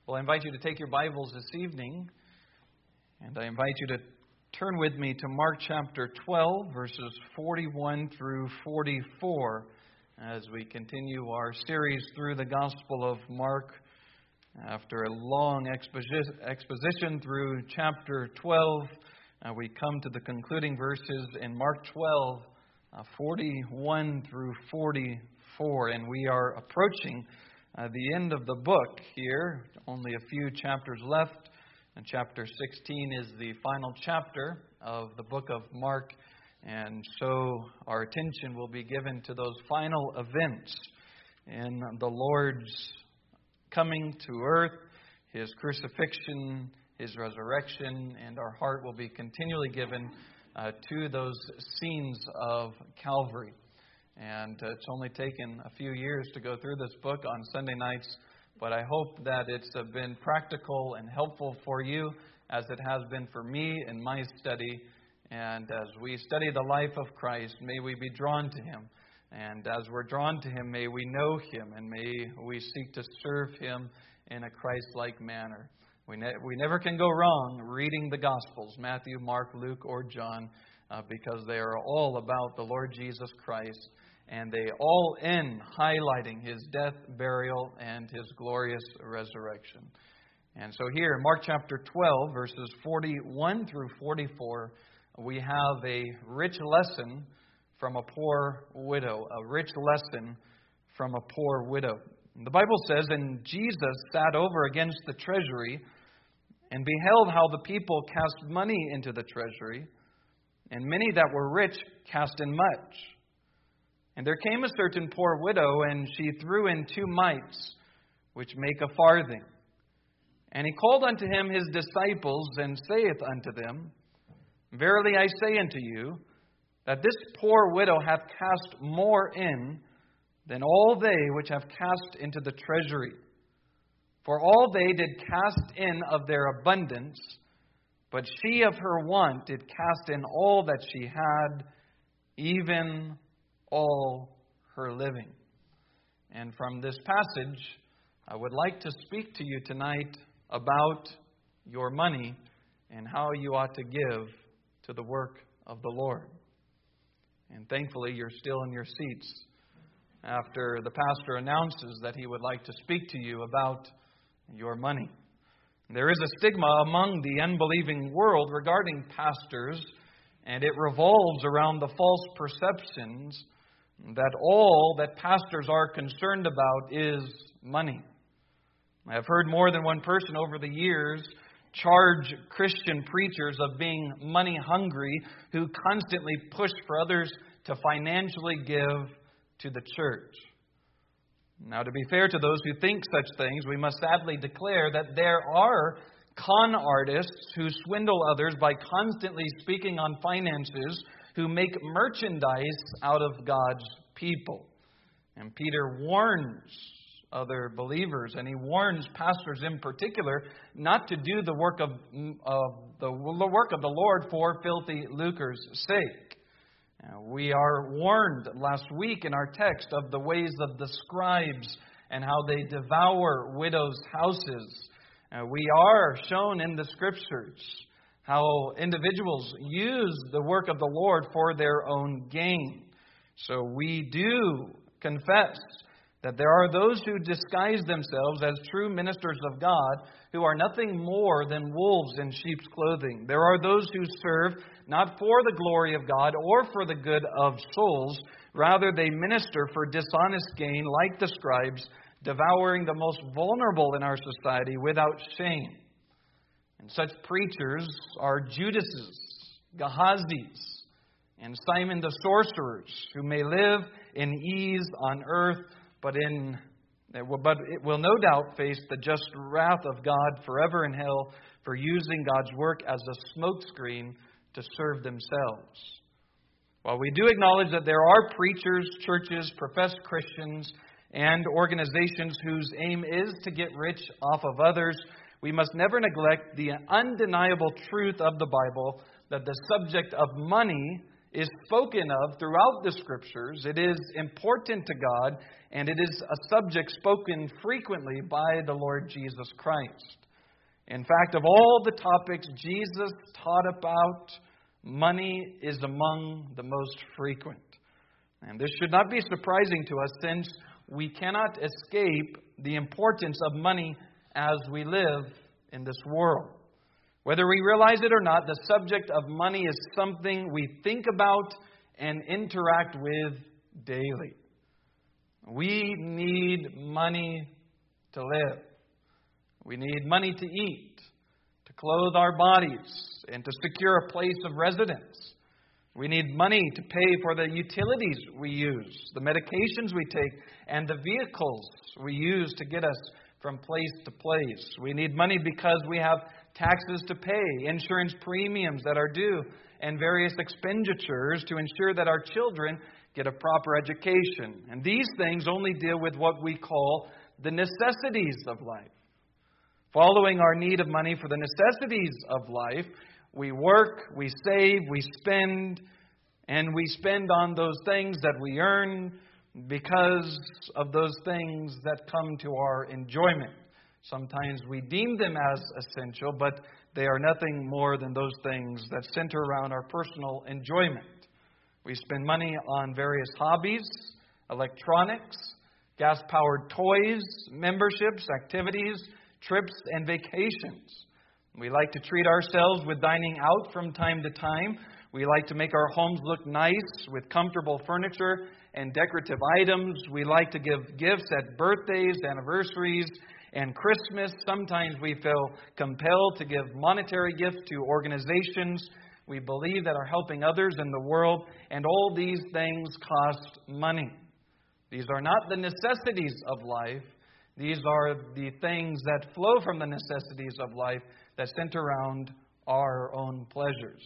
Well, I invite you to take your Bibles this evening, and I invite you to turn with me to Mark chapter 12, verses 41 through 44, as we continue our series through the Gospel of Mark. After a long exposition through chapter 12, we come to the concluding verses in Mark 12, 41 through 44, and we are approaching the end of the book here. Only a few chapters left, and chapter 16 is the final chapter of the book of Mark, and so our attention will be given to those final events in the Lord's coming to earth, His crucifixion, His resurrection, and our heart will be continually given to those scenes of Calvary. And it's only taken a few years to go through this book on Sunday nights, but I hope that it's been practical and helpful for you as it has been for me in my study. And as we study the life of Christ, may we be drawn to Him. And as we're drawn to Him, may we know Him, and may we seek to serve Him in a Christ-like manner. We never can go wrong reading the Gospels, Matthew, Mark, Luke, or John, because they are all about the Lord Jesus Christ. And they all end highlighting His death, burial, and His glorious resurrection. And so here in Mark chapter 12, verses 41 through 44, we have a rich lesson from a poor widow. A rich lesson from a poor widow. The Bible says, "And Jesus sat over against the treasury, and beheld how the people cast money into the treasury, and many that were rich cast in much. And there came a certain poor widow, and she threw in 2 mites, which make a farthing. And He called unto Him His disciples, and saith unto them, Verily I say unto you, that this poor widow hath cast more in than all they which have cast into the treasury. For all they did cast in of their abundance, but she of her want did cast in all that she had, even all her living." And from this passage, I would like to speak to you tonight about your money and how you ought to give to the work of the Lord. And thankfully, you're still in your seats after the pastor announces that he would like to speak to you about your money. There is a stigma among the unbelieving world regarding pastors, and it revolves around the false perceptions that all that pastors are concerned about is money. I have heard more than one person over the years charge Christian preachers of being money hungry, who constantly push for others to financially give to the church. Now, to be fair to those who think such things, we must sadly declare that there are con artists who swindle others by constantly speaking on finances, who make merchandise out of God's people. And Peter warns other believers, and he warns pastors in particular, not to do the work of the Lord for filthy lucre's sake. We are warned last week in our text of the ways of the scribes and how they devour widows' houses. We are shown in the Scriptures how individuals use the work of the Lord for their own gain. So we do confess that there are those who disguise themselves as true ministers of God who are nothing more than wolves in sheep's clothing. There are those who serve not for the glory of God or for the good of souls. Rather, they minister for dishonest gain like the scribes, devouring the most vulnerable in our society without shame. And such preachers are Judases, Gehazis, and Simon the sorcerers, who may live in ease on earth, but it will no doubt face the just wrath of God forever in hell for using God's work as a smokescreen to serve themselves. While we do acknowledge that there are preachers, churches, professed Christians, and organizations whose aim is to get rich off of others, we must never neglect the undeniable truth of the Bible that the subject of money is spoken of throughout the Scriptures. It is important to God, and it is a subject spoken frequently by the Lord Jesus Christ. In fact, of all the topics Jesus taught about, money is among the most frequent. And this should not be surprising to us, since we cannot escape the importance of money as we live in this world. Whether we realize it or not, the subject of money is something we think about and interact with daily. We need money to live. We need money to eat, to clothe our bodies, and to secure a place of residence. We need money to pay for the utilities we use, the medications we take, and the vehicles we use to get us from place to place. We need money because we have taxes to pay, insurance premiums that are due, and various expenditures to ensure that our children get a proper education. And these things only deal with what we call the necessities of life. Following our need of money for the necessities of life, we work, we save, we spend, and we spend on those things that we earn because of those things that come to our enjoyment. Sometimes we deem them as essential, but they are nothing more than those things that center around our personal enjoyment. We spend money on various hobbies, electronics, gas-powered toys, memberships, activities, trips, and vacations. We like to treat ourselves with dining out from time to time. We like to make our homes look nice with comfortable furniture and decorative items. We like to give gifts at birthdays, anniversaries, and Christmas. Sometimes we feel compelled to give monetary gifts to organizations we believe that are helping others in the world, and all these things cost money. These are not the necessities of life. These are the things that flow from the necessities of life that center around our own pleasures.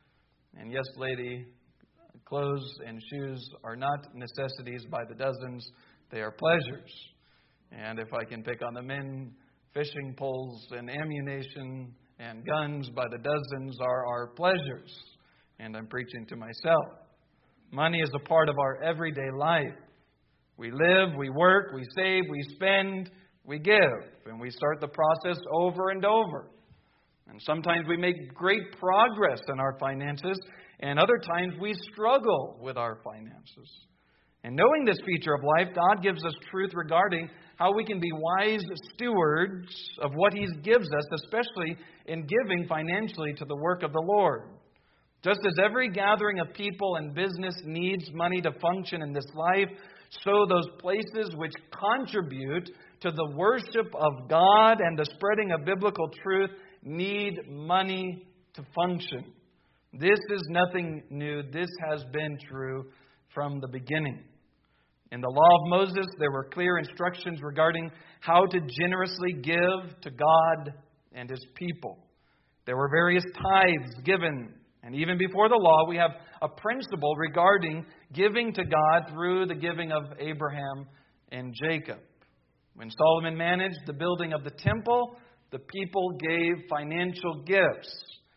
And yes, lady, clothes and shoes are not necessities by the dozens. They are pleasures. And if I can pick on the men, fishing poles and ammunition and guns by the dozens are our pleasures. And I'm preaching to myself. Money is a part of our everyday life. We live, we work, we save, we spend, we give. And we start the process over and over. And sometimes we make great progress in our finances, and other times we struggle with our finances. And knowing this feature of life, God gives us truth regarding how we can be wise stewards of what He gives us, especially in giving financially to the work of the Lord. Just as every gathering of people and business needs money to function in this life, so those places which contribute to the worship of God and the spreading of biblical truth need money to function. This is nothing new. This has been true from the beginning. In the law of Moses, there were clear instructions regarding how to generously give to God and His people. There were various tithes given. And even before the law, we have a principle regarding giving to God through the giving of Abraham and Jacob. When Solomon managed the building of the temple, the people gave financial gifts.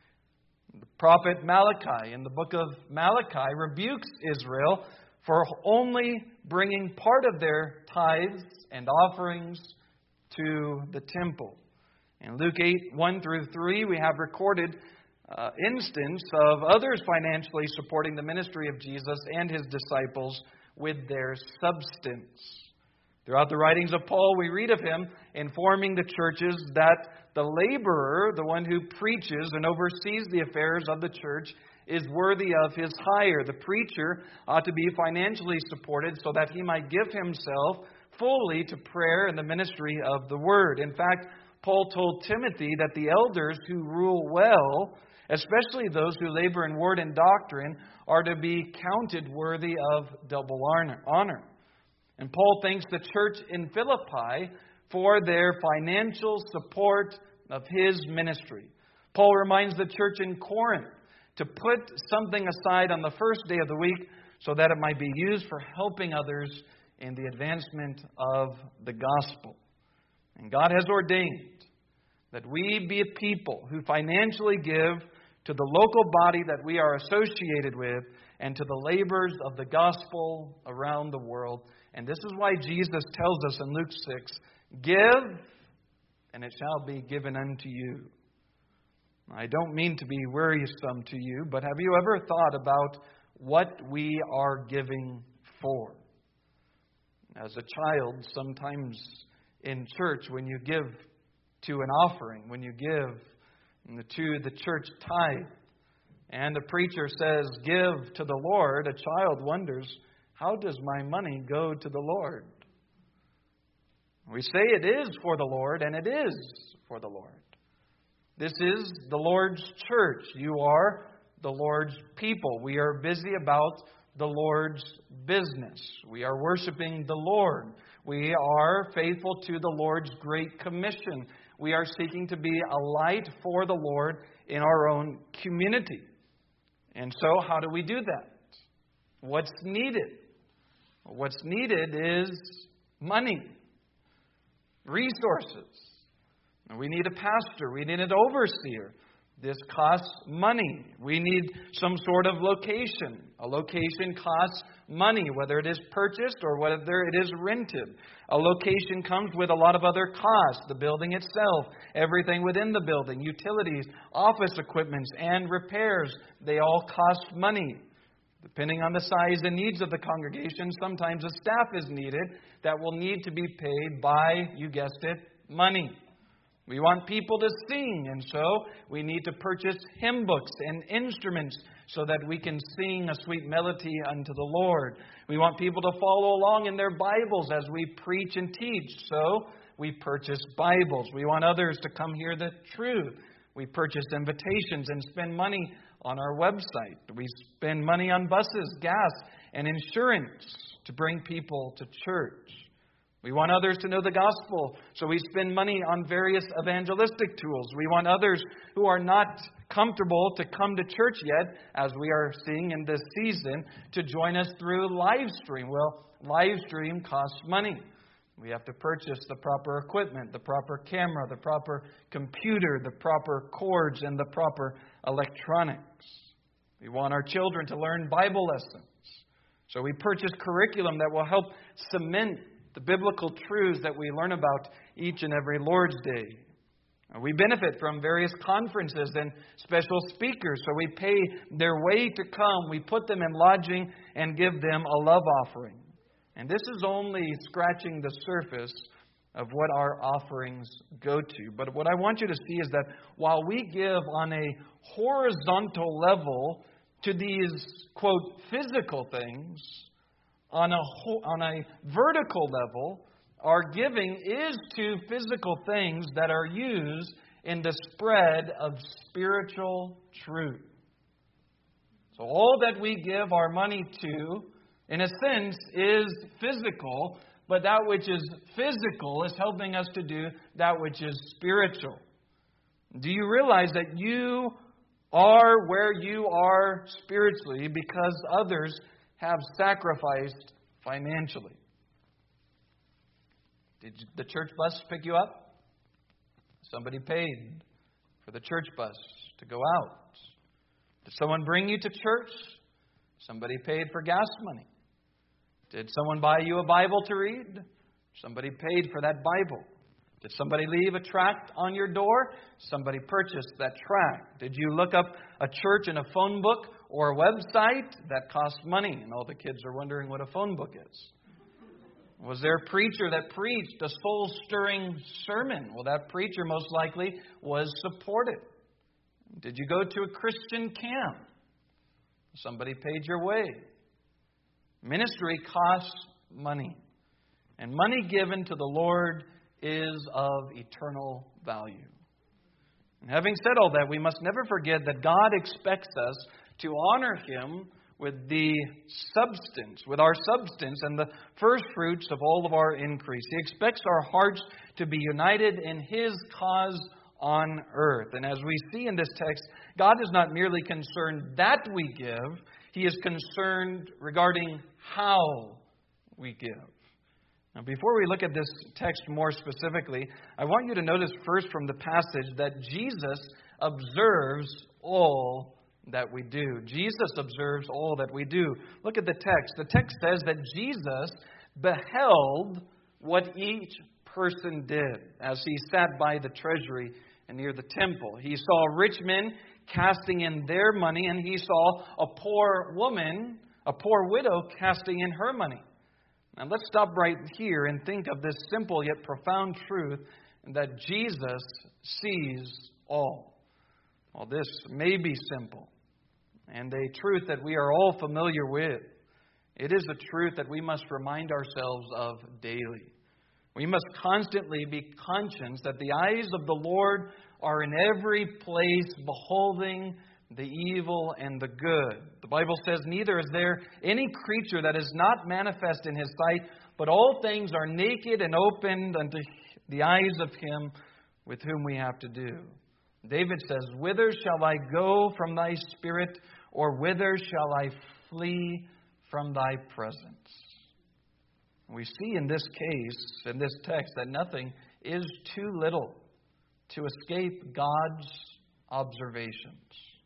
The prophet Malachi in the book of Malachi rebukes Israel for only bringing part of their tithes and offerings to the temple. In Luke 8, 1 through 3, we have recorded instance of others financially supporting the ministry of Jesus and His disciples with their substance. Throughout the writings of Paul, we read of him informing the churches that the laborer, the one who preaches and oversees the affairs of the church, is worthy of his hire. The preacher ought to be financially supported so that he might give himself fully to prayer and the ministry of the word. In fact, Paul told Timothy that the elders who rule well, especially those who labor in word and doctrine, are to be counted worthy of double honor. And Paul thanks the church in Philippi for their financial support of his ministry. Paul reminds the church in Corinth to put something aside on the first day of the week so that it might be used for helping others in the advancement of the gospel. And God has ordained that we be a people who financially give to the local body that we are associated with, and to the labors of the gospel around the world. And this is why Jesus tells us in Luke 6, give, and it shall be given unto you. I don't mean to be wearisome to you, but have you ever thought about what we are giving for? As a child, sometimes in church, when you give to an offering, when you give to the church tithe, and the preacher says, give to the Lord, a child wonders, how does my money go to the Lord? We say it is for the Lord, and it is for the Lord. This is the Lord's church. You are the Lord's people. We are busy about the Lord's business. We are worshiping the Lord. We are faithful to the Lord's great commission. We are seeking to be a light for the Lord in our own community. And so, how do we do that? What's needed? What's needed is money, resources. We need a pastor. We need an overseer. This costs money. We need some sort of location. A location costs money, whether it is purchased or whether it is rented. A location comes with a lot of other costs. The building itself, everything within the building, utilities, office equipment, and repairs, they all cost money. Depending on the size and needs of the congregation, sometimes a staff is needed that will need to be paid by, you guessed it, money. We want people to sing, and so we need to purchase hymn books and instruments so that we can sing a sweet melody unto the Lord. We want people to follow along in their Bibles as we preach and teach, so we purchase Bibles. We want others to come hear the truth. We purchase invitations and spend money on our website. We spend money on buses, gas, and insurance to bring people to church. We want others to know the gospel, so we spend money on various evangelistic tools. We want others who are not comfortable to come to church yet, as we are seeing in this season, to join us through live stream. Well, live stream costs money. We have to purchase the proper equipment, the proper camera, the proper computer, the proper cords, and the proper electronics. We want our children to learn Bible lessons, so we purchase curriculum that will help cement the biblical truths that we learn about each and every Lord's Day. We benefit from various conferences and special speakers, so we pay their way to come. We put them in lodging and give them a love offering. And this is only scratching the surface of what our offerings go to. But what I want you to see is that while we give on a horizontal level to these, quote, physical things, on a vertical level, our giving is to physical things that are used in the spread of spiritual truth. So all that we give our money to, in a sense, is physical, but that which is physical is helping us to do that which is spiritual. Do you realize that you are where you are spiritually because others have sacrificed financially? Did the church bus pick you up? Somebody paid for the church bus to go out. Did someone bring you to church? Somebody paid for gas money. Did someone buy you a Bible to read? Somebody paid for that Bible. Did somebody leave a tract on your door? Somebody purchased that tract. Did you look up a church in a phone book or a website? That costs money, and all the kids are wondering what a phone book is. Was there a preacher that preached a soul-stirring sermon? Well, that preacher most likely was supported. Did you go to a Christian camp? Somebody paid your way. Ministry costs money, and money given to the Lord is of eternal value. And having said all that, we must never forget that God expects us to honor Him with the substance, with our substance and the first fruits of all of our increase. He expects our hearts to be united in His cause on earth. And as we see in this text, God is not merely concerned that we give, He is concerned regarding how we give. Now, before we look at this text more specifically, I want you to notice first from the passage that Jesus observes all that we do. Jesus observes all that we do. Look at the text. The text says that Jesus beheld what each person did as he sat by the treasury and near the temple. He saw rich men casting in their money, and he saw a poor woman, a poor widow, casting in her money. Now let's stop right here and think of this simple yet profound truth that Jesus sees all. Well, this may be simple and a truth that we are all familiar with. It is a truth that we must remind ourselves of daily. We must constantly be conscious that the eyes of the Lord are in every place, beholding the evil and the good. The Bible says, neither is there any creature that is not manifest in His sight, but all things are naked and opened unto the eyes of Him with whom we have to do. David says, whither shall I go from Thy Spirit, or whither shall I flee from Thy presence? We see in this case, in this text, that nothing is too little to escape God's observations.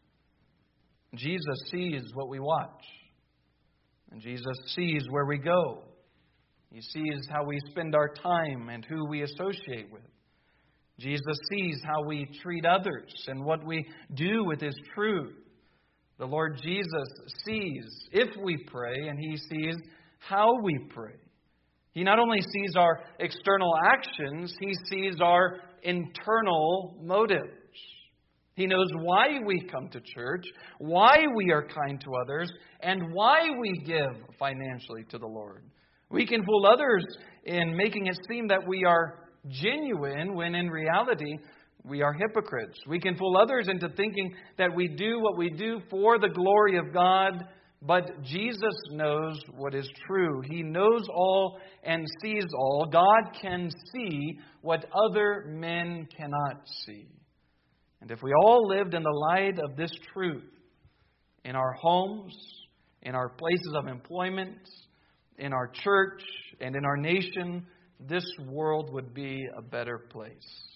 Jesus sees what we watch. And Jesus sees where we go. He sees how we spend our time and who we associate with. Jesus sees how we treat others and what we do with His truth. The Lord Jesus sees if we pray, and He sees how we pray. He not only sees our external actions, He sees our internal motives. He knows why we come to church, why we are kind to others, and why we give financially to the Lord. We can fool others in making it seem that we are genuine when in reality we are hypocrites. We can fool others into thinking that we do what we do for the glory of God, but Jesus knows what is true. He knows all and sees all. God can see what other men cannot see. And if we all lived in the light of this truth, in our homes, in our places of employment, in our church, and in our nation, this world would be a better place.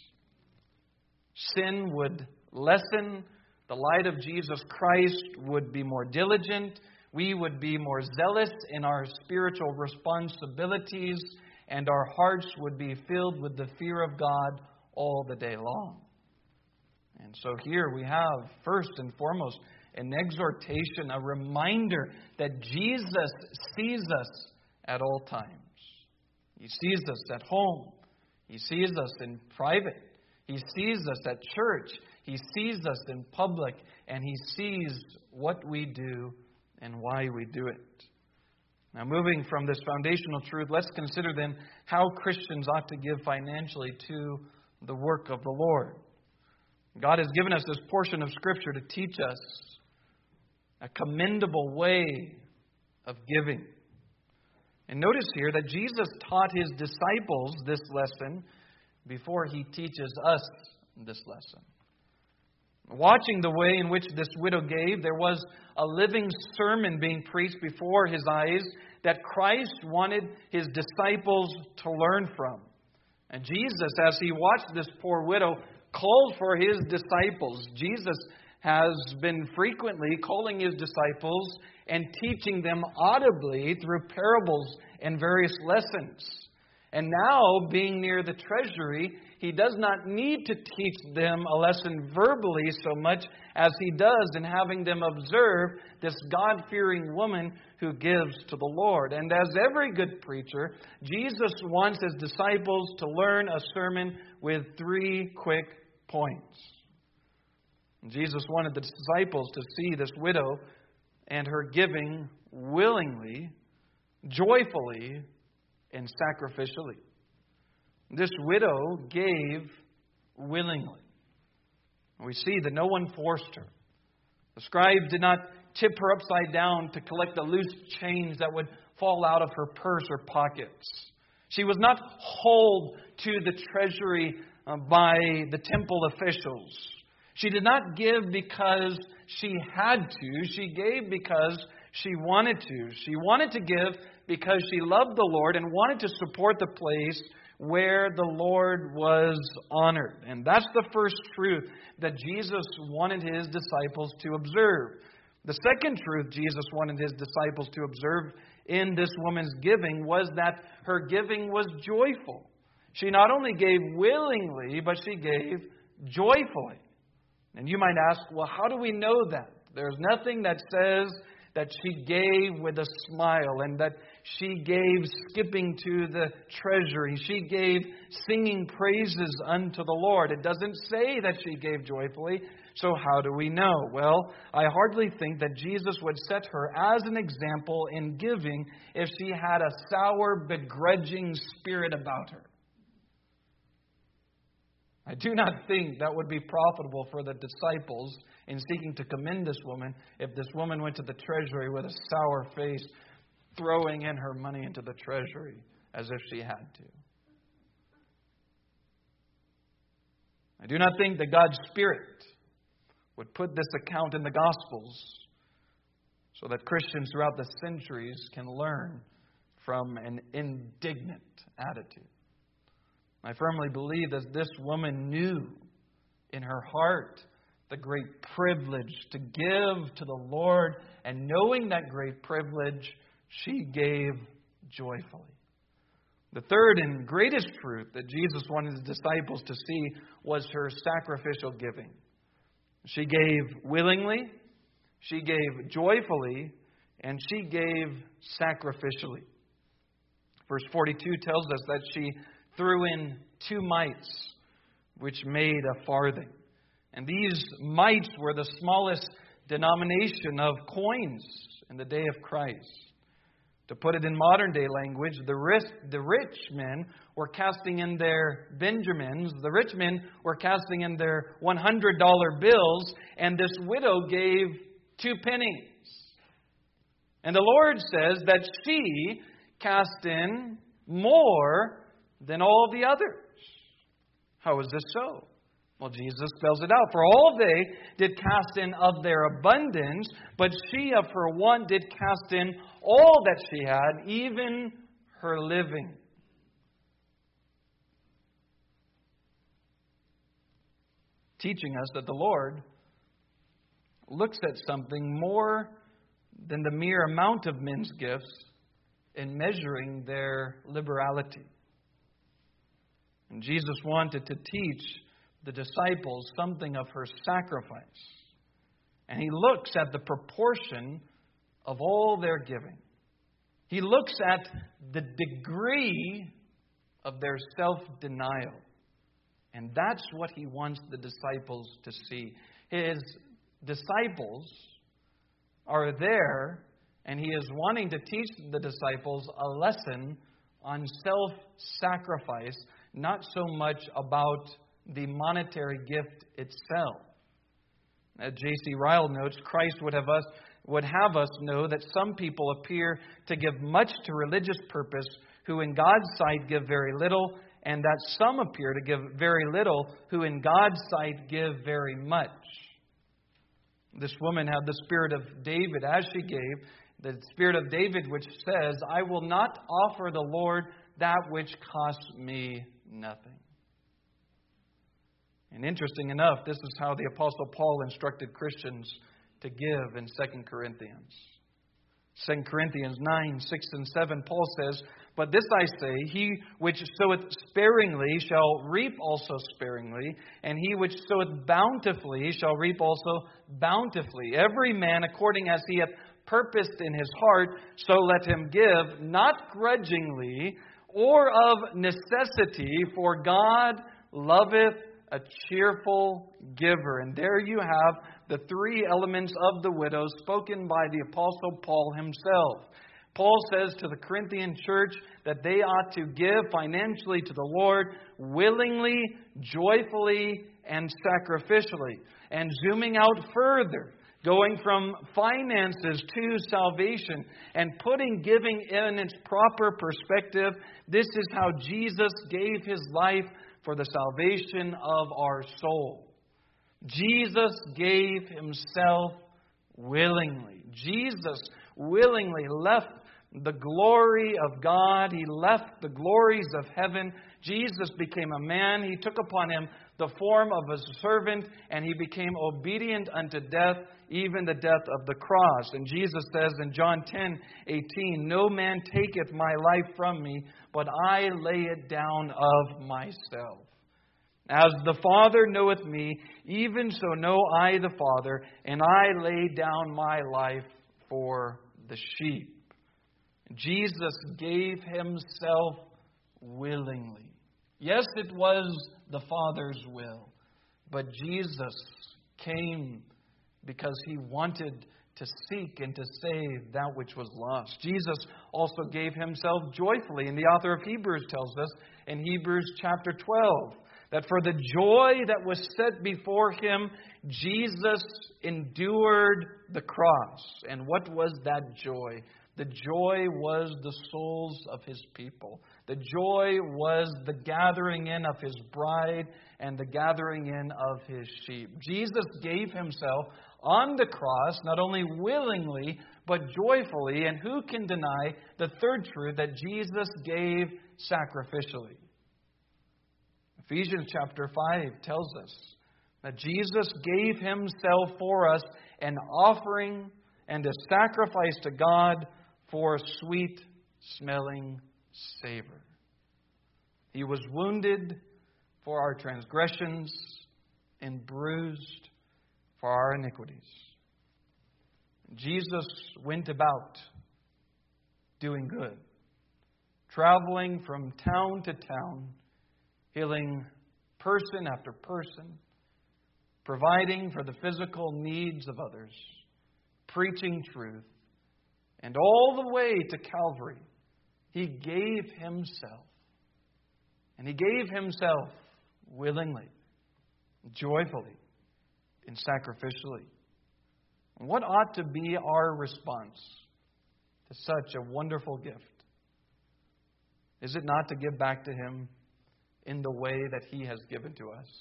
Sin would lessen. The light of Jesus Christ would be more diligent. We would be more zealous in our spiritual responsibilities, and our hearts would be filled with the fear of God all the day long. And so here we have, first and foremost, an exhortation, a reminder that Jesus sees us at all times. He sees us at home. He sees us in private. He sees us at church. He sees us in public. And He sees what we do and why we do it. Now, moving from this foundational truth, let's consider then how Christians ought to give financially to the work of the Lord. God has given us this portion of Scripture to teach us a commendable way of giving. And notice here that Jesus taught His disciples this lesson before He teaches us this lesson. Watching the way in which this widow gave, there was a living sermon being preached before His eyes that Christ wanted His disciples to learn from. And Jesus, as He watched this poor widow, called for His disciples. Jesus has been frequently calling His disciples and teaching them audibly through parables and various lessons. And now, being near the treasury, He does not need to teach them a lesson verbally so much as He does in having them observe this God-fearing woman who gives to the Lord. And as every good preacher, Jesus wants His disciples to learn a sermon with 3 quick points. Jesus wanted the disciples to see this widow and her giving willingly, joyfully, and sacrificially. This widow gave willingly. We see that no one forced her. The scribes did not tip her upside down to collect the loose change that would fall out of her purse or pockets. She was not hauled to the treasury by the temple officials. She did not give because she had to. She gave because she wanted to. She wanted to give because she loved the Lord and wanted to support the place where the Lord was honored. And that's the first truth that Jesus wanted His disciples to observe. The second truth Jesus wanted His disciples to observe in this woman's giving was that her giving was joyful. She not only gave willingly, but she gave joyfully. And you might ask, well, how do we know that? There's nothing that says that she gave with a smile and that she gave skipping to the treasury. She gave singing praises unto the Lord. It doesn't say that she gave joyfully. So how do we know? Well, I hardly think that Jesus would set her as an example in giving if she had a sour, begrudging spirit about her. I do not think that would be profitable for the disciples in seeking to commend this woman if this woman went to the treasury with a sour face, throwing in her money into the treasury as if she had to. I do not think that God's Spirit would put this account in the Gospels so that Christians throughout the centuries can learn from an indignant attitude. I firmly believe that this woman knew in her heart the great privilege to give to the Lord, and knowing that great privilege, she gave joyfully. The third and greatest truth that Jesus wanted His disciples to see was her sacrificial giving. She gave willingly, she gave joyfully, and she gave sacrificially. Verse 42 tells us that she threw in 2 mites, which made a farthing. And these mites were the smallest denomination of coins in the day of Christ. To put it in modern day language, the rich men were casting in their Benjamins, the rich men were casting in their $100 bills, and this widow gave 2 pennies. And the Lord says that she cast in more than all the others. How is this so? Well, Jesus spells it out. For all they did cast in of their abundance, but she of her want did cast in all that she had, even her living. Teaching us that the Lord looks at something more than the mere amount of men's gifts in measuring their liberality. And Jesus wanted to teach the disciples something of her sacrifice. And He looks at the proportion of all their giving. He looks at the degree of their self-denial. And that's what He wants the disciples to see. His disciples are there, and He is wanting to teach the disciples a lesson on self-sacrifice, not so much about the monetary gift itself. As J.C. Ryle notes, Christ would have us know that some people appear to give much to religious purpose, who in God's sight give very little, and that some appear to give very little, who in God's sight give very much. This woman had the spirit of David as she gave, the spirit of David which says, I will not offer the Lord that which costs me nothing. And interesting enough, this is how the Apostle Paul instructed Christians to give in 2 Corinthians. 2 Corinthians 9, 6 and 7, Paul says, But this I say, he which soweth sparingly shall reap also sparingly, and he which soweth bountifully shall reap also bountifully. Every man according as he hath purposed in his heart, so let him give, not grudgingly or of necessity, for God loveth a cheerful giver. And there you have the 3 elements of the widow spoken by the Apostle Paul himself. Paul says to the Corinthian church that they ought to give financially to the Lord willingly, joyfully, and sacrificially. And zooming out further, going from finances to salvation and putting giving in its proper perspective, this is how Jesus gave His life for the salvation of our soul. Jesus gave Himself willingly. Jesus willingly left the glory of God. He left the glories of heaven. Jesus became a man. He took upon Him the form of a servant, and He became obedient unto death, even the death of the cross. And Jesus says in John 10:18, "No man taketh my life from me, but I lay it down of myself. As the Father knoweth me, even so know I the Father, and I lay down my life for the sheep." Jesus gave Himself willingly. Yes, it was the Father's will, but Jesus came because He wanted to seek and to save that which was lost. Jesus also gave Himself joyfully, and the author of Hebrews tells us in Hebrews chapter 12 that for the joy that was set before Him, Jesus endured the cross. And what was that joy? The joy was the souls of His people. The joy was the gathering in of His bride and the gathering in of His sheep. Jesus gave Himself on the cross, not only willingly, but joyfully. And who can deny the third truth, that Jesus gave sacrificially? Ephesians chapter 5 tells us that Jesus gave Himself for us an offering and a sacrifice to God for a sweet-smelling savor. He was wounded for our transgressions and bruised for our iniquities. Jesus went about doing good, traveling from town to town, healing person after person, providing for the physical needs of others, preaching truth, and all the way to Calvary, He gave Himself. And He gave Himself willingly, joyfully, and sacrificially. And what ought to be our response to such a wonderful gift? Is it not to give back to Him in the way that He has given to us?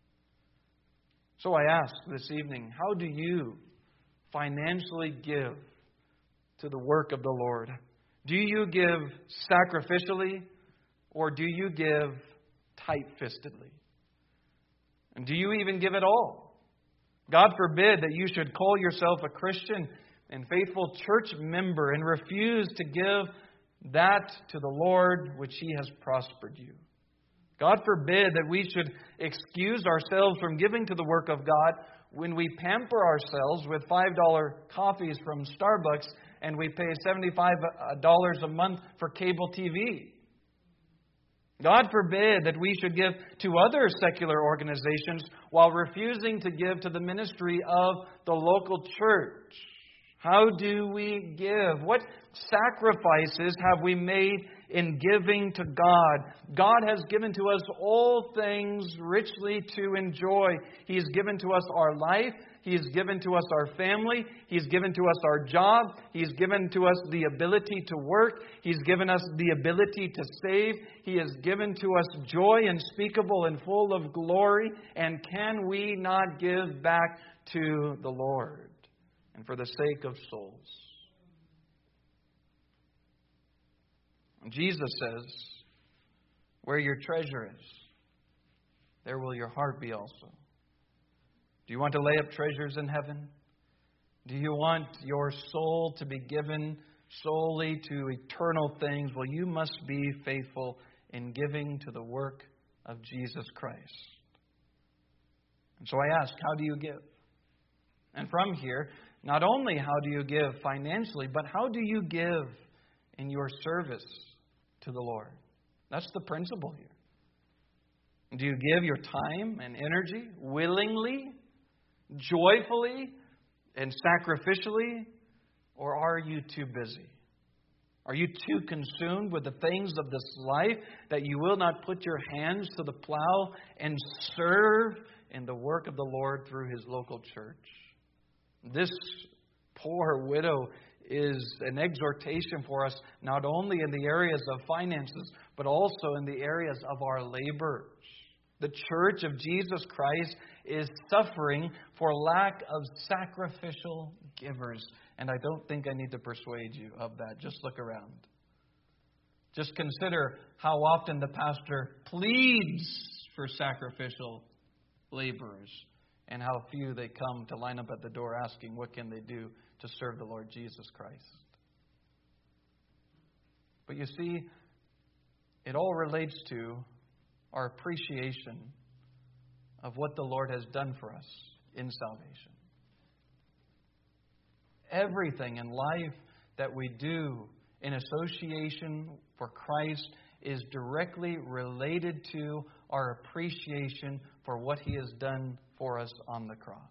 So I ask this evening, how do you financially give to the work of the Lord? Do you give sacrificially, or do you give tight-fistedly? And do you even give at all? God forbid that you should call yourself a Christian and faithful church member and refuse to give that to the Lord which He has prospered you. God forbid that we should excuse ourselves from giving to the work of God when we pamper ourselves with $5 coffees from Starbucks and we pay $75 a month for cable TV. God forbid that we should give to other secular organizations while refusing to give to the ministry of the local church. How do we give? What sacrifices have we made in giving to God? God has given to us all things richly to enjoy. He has given to us our life. He has given to us our family. He has given to us our job. He has given to us the ability to work. He's given us the ability to save. He has given to us joy unspeakable and full of glory. And can we not give back to the Lord and for the sake of souls? Jesus says, where your treasure is, there will your heart be also. Do you want to lay up treasures in heaven? Do you want your soul to be given solely to eternal things? Well, you must be faithful in giving to the work of Jesus Christ. And so I ask, how do you give? And from here, not only how do you give financially, but how do you give in your service to the Lord? That's the principle here. Do you give your time and energy willingly, joyfully, and sacrificially? Or are you too busy? Are you too consumed with the things of this life that you will not put your hands to the plow and serve in the work of the Lord through His local church? This poor widow is an exhortation for us, not only in the areas of finances, but also in the areas of our labors. The church of Jesus Christ is suffering for lack of sacrificial givers. And I don't think I need to persuade you of that. Just look around. Just consider how often the pastor pleads for sacrificial laborers and how few they come to line up at the door asking what can they do to serve the Lord Jesus Christ. But you see, it all relates to our appreciation of what the Lord has done for us in salvation. Everything in life that we do in association for Christ is directly related to our appreciation for what He has done for us on the cross.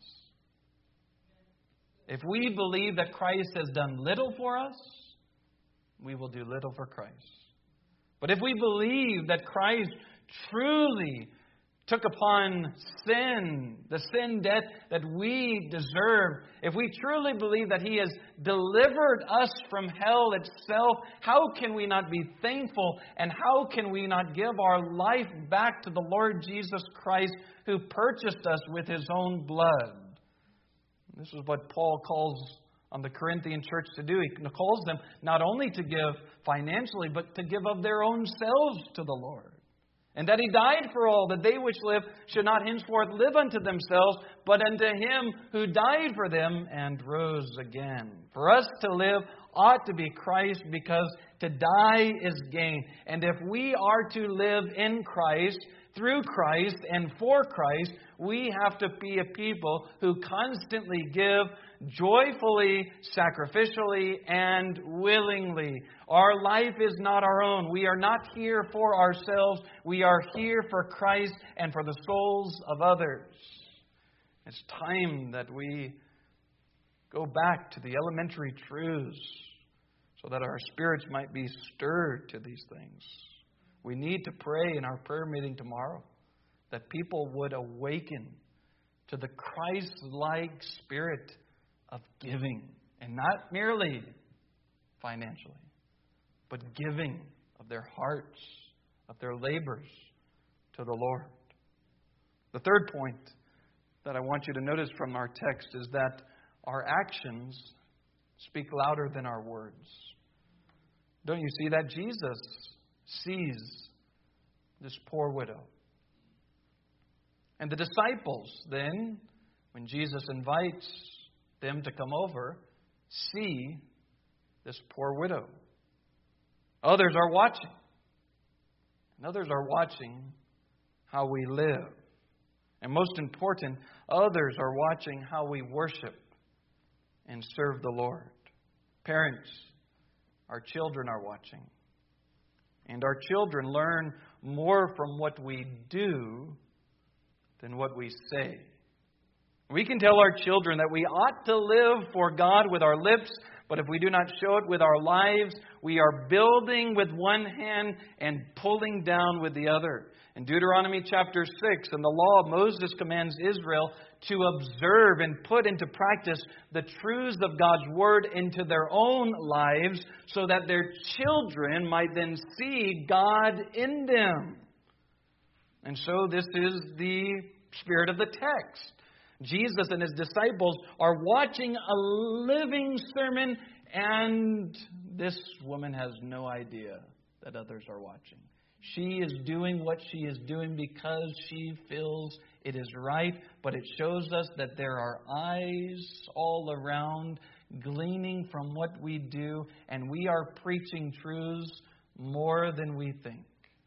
If we believe that Christ has done little for us, we will do little for Christ. But if we believe that Christ truly took upon sin, the sin debt that we deserve, if we truly believe that He has delivered us from hell itself, how can we not be thankful and how can we not give our life back to the Lord Jesus Christ who purchased us with His own blood? This is what Paul calls on the Corinthian church to do. He calls them not only to give financially, but to give of their own selves to the Lord. And that He died for all, that they which live should not henceforth live unto themselves, but unto Him who died for them and rose again. For us to live ought to be Christ, because to die is gain. And if we are to live in Christ, through Christ, and for Christ, we have to be a people who constantly give joyfully, sacrificially, and willingly. Our life is not our own. We are not here for ourselves. We are here for Christ and for the souls of others. It's time that we go back to the elementary truths so that our spirits might be stirred to these things. We need to pray in our prayer meeting tomorrow that people would awaken to the Christ-like spirit of giving, and not merely financially, but giving of their hearts, of their labors to the Lord. The third point that I want you to notice from our text is that our actions speak louder than our words. Don't you see that? Jesus sees this poor widow. And the disciples then, when Jesus invites them to come over, see this poor widow. Others are watching. And others are watching how we live. And most important, others are watching how we worship and serve the Lord. Parents, our children are watching. And our children learn more from what we do than what we say. We can tell our children that we ought to live for God with our lips, but if we do not show it with our lives, we are building with one hand and pulling down with the other. In Deuteronomy chapter 6, in the law, Moses commands Israel to observe and put into practice the truths of God's Word into their own lives so that their children might then see God in them. And so this is the spirit of the text. Jesus and His disciples are watching a living sermon, and this woman has no idea that others are watching. She is doing what she is doing because she feels it is right, but it shows us that there are eyes all around gleaning from what we do, and we are preaching truths more than we think.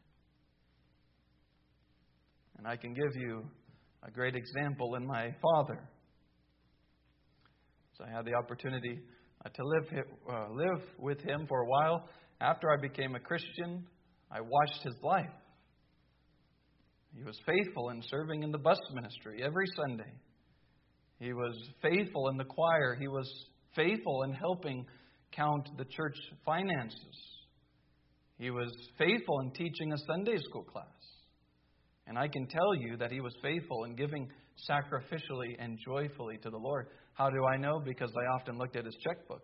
And I can give you a great example in my father. So I had the opportunity to live with him for a while. After I became a Christian, I watched his life. He was faithful in serving in the bus ministry every Sunday. He was faithful in the choir. He was faithful in helping count the church finances. He was faithful in teaching a Sunday school class. And I can tell you that he was faithful in giving sacrificially and joyfully to the Lord. How do I know? Because I often looked at his checkbook.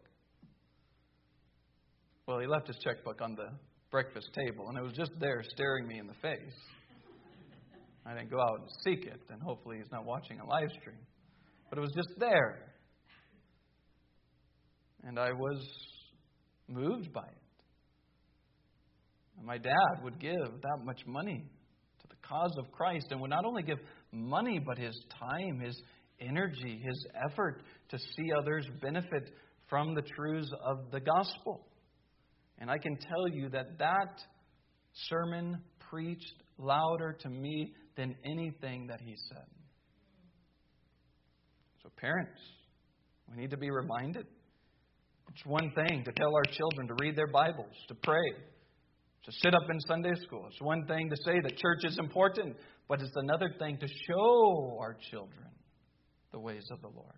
Well, he left his checkbook on the breakfast table, and it was just there staring me in the face. I didn't go out and seek it, and hopefully he's not watching a live stream. But it was just there. And I was moved by it. And my dad would give that much money to the cause of Christ, and would not only give money, but his time, his energy, his effort to see others benefit from the truths of the gospel. And I can tell you that that sermon preached louder to me than anything that he said. So parents, we need to be reminded. It's one thing to tell our children to read their Bibles, to pray, to sit up in Sunday school. It's one thing to say that church is important, but it's another thing to show our children the ways of the Lord.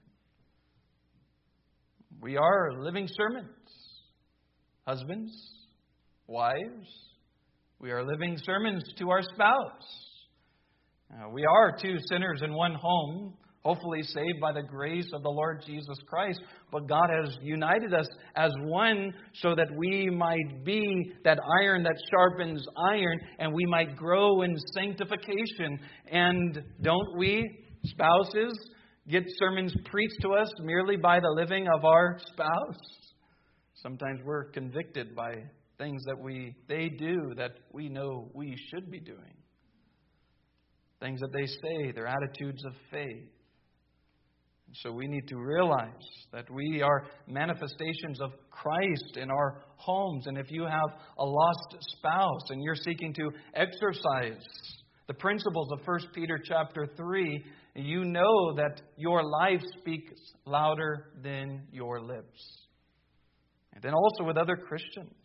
We are living sermons. Husbands, wives, we are living sermons to our spouse. We are two sinners in one home, hopefully saved by the grace of the Lord Jesus Christ. But God has united us as one so that we might be that iron that sharpens iron, and we might grow in sanctification. And don't we, spouses, get sermons preached to us merely by the living of our spouse? Sometimes we're convicted by things that they do that we know we should be doing. Things that they say, their attitudes of faith. So we need to realize that we are manifestations of Christ in our homes. And if you have a lost spouse and you're seeking to exercise the principles of 1 Peter chapter 3, you know that your life speaks louder than your lips. And then also with other Christians.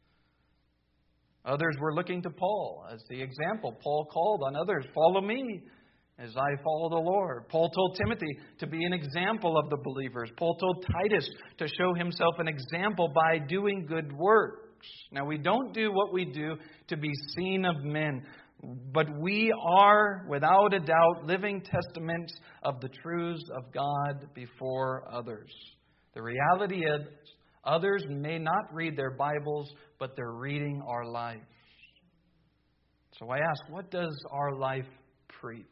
Others were looking to Paul as the example. Paul called on others, follow me as I follow the Lord. Paul told Timothy to be an example of the believers. Paul told Titus to show himself an example by doing good works. Now, we don't do what we do to be seen of men, but we are, without a doubt, living testaments of the truths of God before others. The reality is, others may not read their Bibles, but they're reading our life. So I ask, what does our life preach?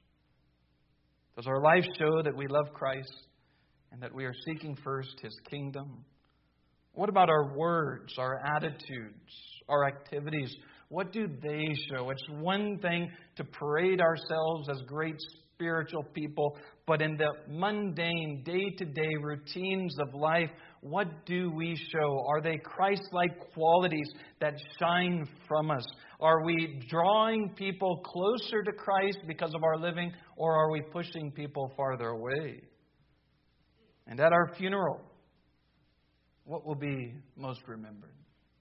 Does our life show that we love Christ and that we are seeking first His kingdom? What about our words, our attitudes, our activities? What do they show? It's one thing to parade ourselves as great spiritual people, but in the mundane, day-to-day routines of life, what do we show? Are they Christ-like qualities that shine from us? Are we drawing people closer to Christ because of our living, or are we pushing people farther away? And at our funeral, what will be most remembered?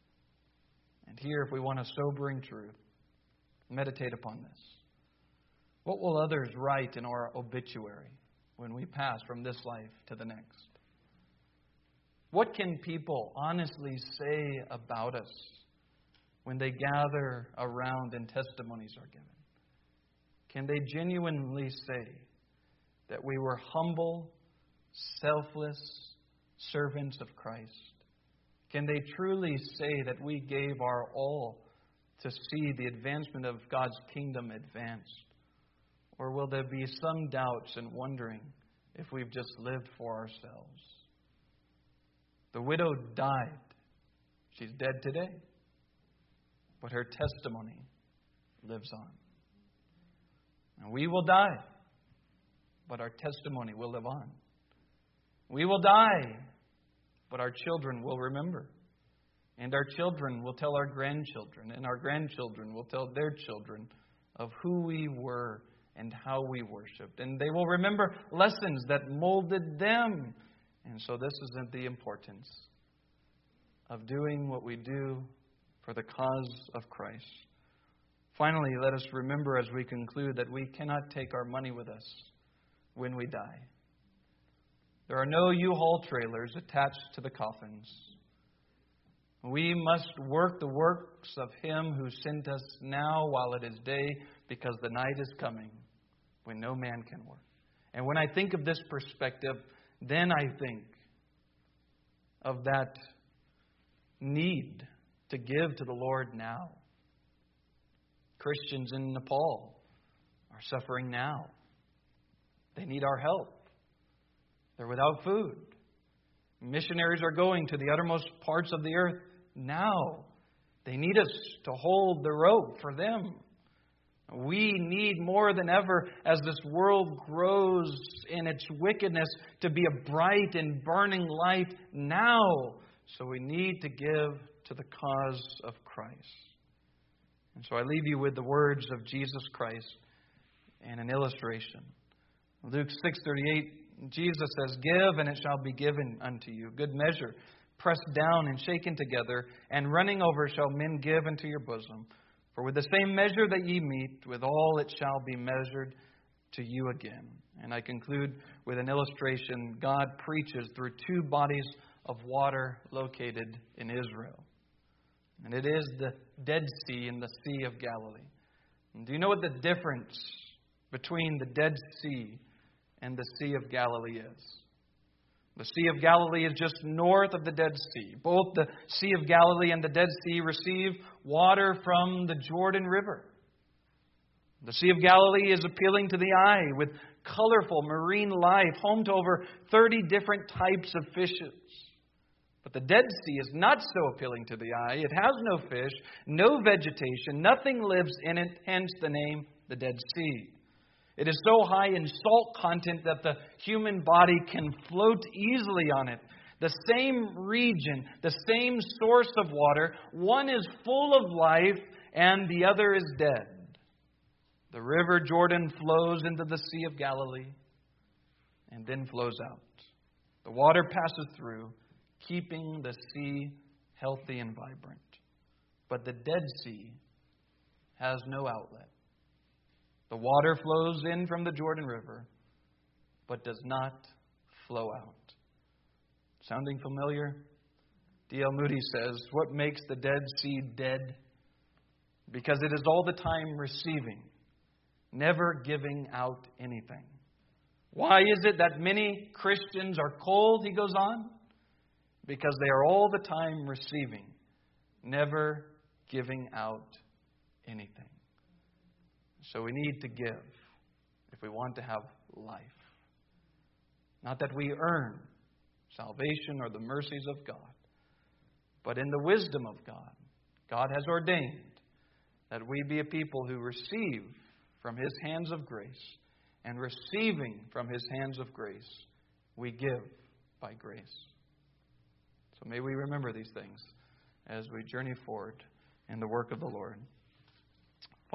And here, if we want a sobering truth, meditate upon this. What will others write in our obituary when we pass from this life to the next? What can people honestly say about us when they gather around and testimonies are given? Can they genuinely say that we were humble, selfless servants of Christ? Can they truly say that we gave our all to see the advancement of God's kingdom advanced? Or will there be some doubts and wondering if we've just lived for ourselves? The widow died. She's dead today. But her testimony lives on. And we will die, but our testimony will live on. We will die, but our children will remember. And our children will tell our grandchildren, and our grandchildren will tell their children of who we were and how we worshiped. And they will remember lessons that molded them. And so this isn't the importance of doing what we do for the cause of Christ. Finally, let us remember as we conclude that we cannot take our money with us when we die. There are no U-Haul trailers attached to the coffins. We must work the works of Him who sent us now while it is day, because the night is coming when no man can work. And when I think of this perspective, then I think of that need to give to the Lord now. Christians in Nepal are suffering now. They need our help. They're without food. Missionaries are going to the uttermost parts of the earth now. They need us to hold the rope for them. We need more than ever, as this world grows in its wickedness, to be a bright and burning light now. So we need to give to the cause of Christ. And so I leave you with the words of Jesus Christ and an illustration. Luke 6:38, Jesus says, "Give, and it shall be given unto you. Good measure, pressed down and shaken together, and running over shall men give into your bosom. For with the same measure that ye meet, withal it shall be measured to you again." And I conclude with an illustration. God preaches through two bodies of water located in Israel. And it is the Dead Sea and the Sea of Galilee. And do you know what the difference between the Dead Sea and the Sea of Galilee is? The Sea of Galilee is just north of the Dead Sea. Both the Sea of Galilee and the Dead Sea receive water from the Jordan River. The Sea of Galilee is appealing to the eye with colorful marine life, home to over 30 different types of fishes. But the Dead Sea is not so appealing to the eye. It has no fish, no vegetation, nothing lives in it, hence the name the Dead Sea. It is so high in salt content that the human body can float easily on it. The same region, the same source of water, one is full of life and the other is dead. The river Jordan flows into the Sea of Galilee and then flows out. The water passes through, keeping the sea healthy and vibrant. But the Dead Sea has no outlet. The water flows in from the Jordan River, but does not flow out. Sounding familiar? D.L. Moody says, "What makes the Dead Sea dead? Because it is all the time receiving, never giving out anything." Why is it that many Christians are cold, he goes on? Because they are all the time receiving, never giving out anything. So we need to give if we want to have life. Not that we earn salvation or the mercies of God, but in the wisdom of God, God has ordained that we be a people who receive from His hands of grace, and receiving from His hands of grace, we give by grace. So may we remember these things as we journey forward in the work of the Lord.